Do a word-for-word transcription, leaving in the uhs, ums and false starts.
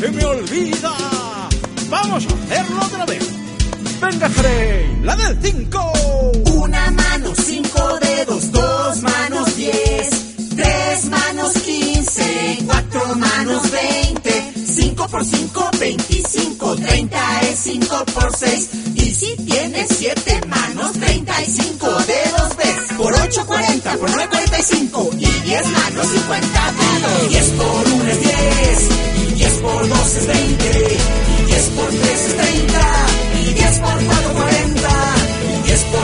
se me olvida. Vamos a hacerlo otra vez. Venga, Frey, la del cinco. Una mano, cinco dedos, dos manos, diez. Tres manos, quince. Cuatro manos, veinte. Cinco por cinco, veinticinco. Treinta es cinco por seis. Y si tienes siete manos, treinta y cinco dedos ves. Por ocho, cuarenta. Por nueve, cuarenta y cinco. Y diez manos, cincuenta dedos. Diez por uno es diez. Y diez por dos es veinte. Y diez por tres es treinta. Y diez por cuatro